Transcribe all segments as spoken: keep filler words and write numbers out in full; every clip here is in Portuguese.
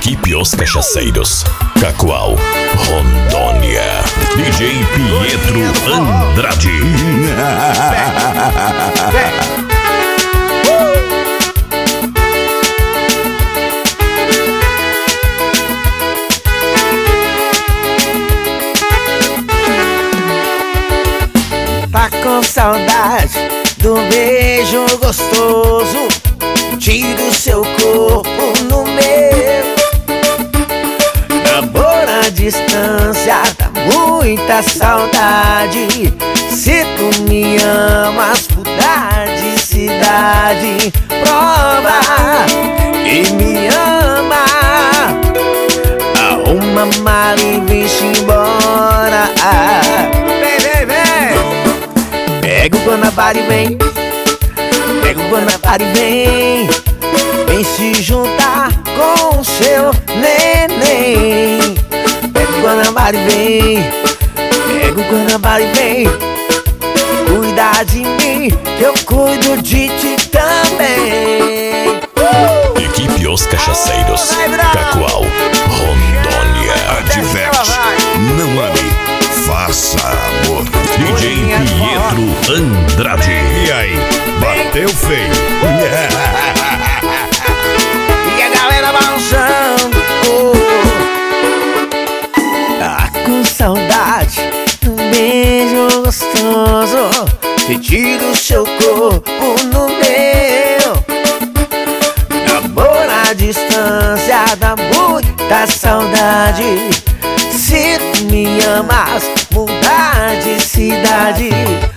Equipe Os Cachaceiros, Cacoal, Rondônia. D J Pietro Andrade. Tá com saudade do beijo gostoso, tira o seu corpo no meu. Amor à distância dá muita saudade. Se tu me amas, mudar de cidade. Prova que me ama. Arruma mala e vem-se embora. Vem, vem, vem. Pega o Guanabara e vem. Pega o Guanabara e vem. Vem se juntar com o seu neném. Pega o Guanabara e vem. Pega o Guanabara e vem. Cuida de mim, que eu cuido de ti também. uh! Equipe Os Cachaceiros, Cacoal, Rondônia. Adverte, não ame, faça amor. D J Pietro Andrade. E aí, bateu feio? E a galera balançando. Tá com saudade de um beijo gostoso, pedir o seu corpo no meu. Amor à distância dá muita saudade. Se tu me amas, mudar de cidade.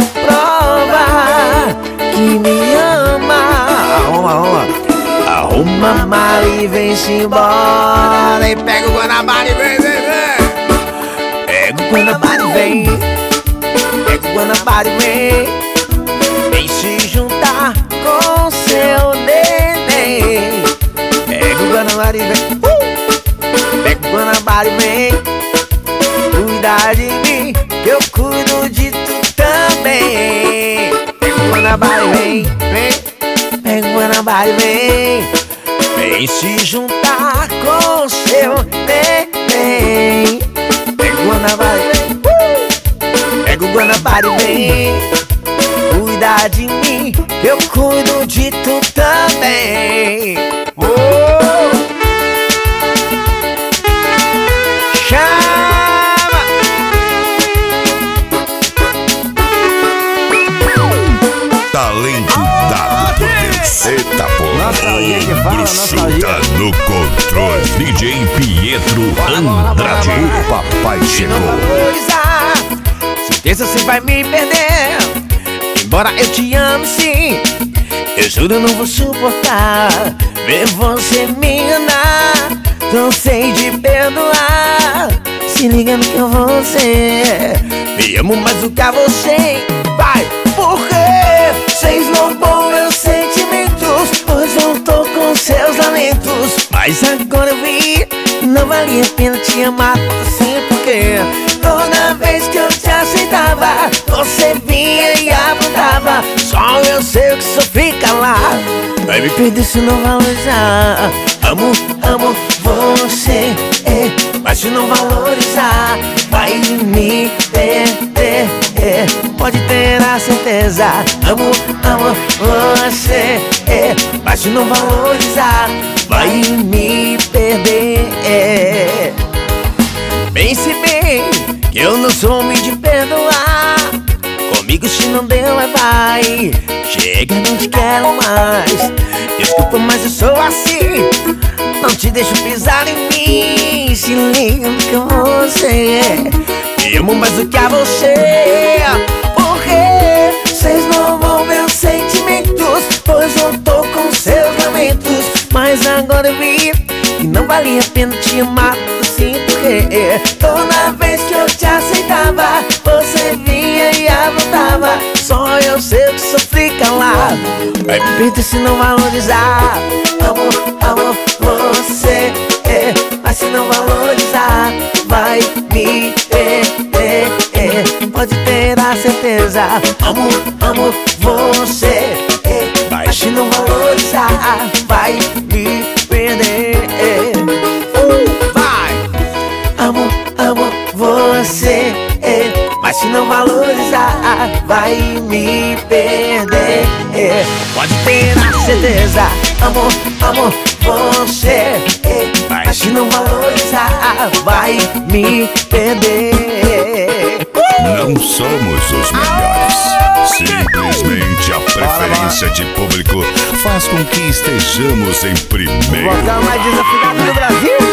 Prova que me ama. Arruma, arruma. Arruma a mala e vem-se embora. E pega o Guanabara e vem, vem, vem. Pega o Guanabara e vem. Pega o Guanabara e vem. Vem se juntar com seu neném. Pega o Guanabara e vem. uh! Pega o Guanabara e vem. Cuida de mim, que eu cuido de tu também. Pega o Guanabara e vem, vem. Pega o Guanabara e vem. Vem se juntar com o seu neném. Pega o Guanabara e vem. uh! Pega o Guanabara e vem. Cuida de mim, que eu cuido de tu também. Oh! Chama! Talento dado por Deus. Eita porra. Nostalgia que fala, O bruxo nostalgia. tá no controle. D J Pietro Andrade. O papai Não chegou. valorizar, certeza você vai me perder. Embora eu te ame sim, eu juro não vou suportar ver você me enganar. Não sei de perdoar. Se liga no que eu vou ser. Me amo mais do que a você. Vai, porque vocês roubam meus sentimentos, pois eu tô com seus lamentos. Mas agora eu vi, não valia a pena te amar assim, porque toda vez que eu te aceitava, você vinha e apontava. Só eu sei o que sofri calar. Vai me perder se não valorizar. Amo, amo você, é, mas se não valorizar, vai me perder, é, pode ter a certeza. Amo, amo você, é, mas se não valorizar, vai me perder, é. Pense bem, que eu não sou homem de perdoar. Comigo se não deu, é vai. Chega, não te quero mais. Desculpa, mas eu sou assim. Não te deixo pisar em mim. Se liga no que você é. Me amo mais do que a você. Porque vocês não vão meus sentimentos, pois eu tô com seus lamentos. Mas agora eu vi que não valia a pena te amar assim, porque toda vez que eu te aceitava, você vinha e apontava. Só eu sei o que sofri calado. Vai me perder se não valorizar. Amo, amo você, é, mas se não valorizar, vai me perder, é, pode ter a certeza. Amo, amo você, é, mas se não valorizar, vai me perder, é. vai me perder. Pode ter a certeza, amo, amo você, mas se não valorizar, vai me perder. Não somos os melhores. Simplesmente a preferência de público faz com que estejamos em O primeiro. vocal mais desafinado do Brasil.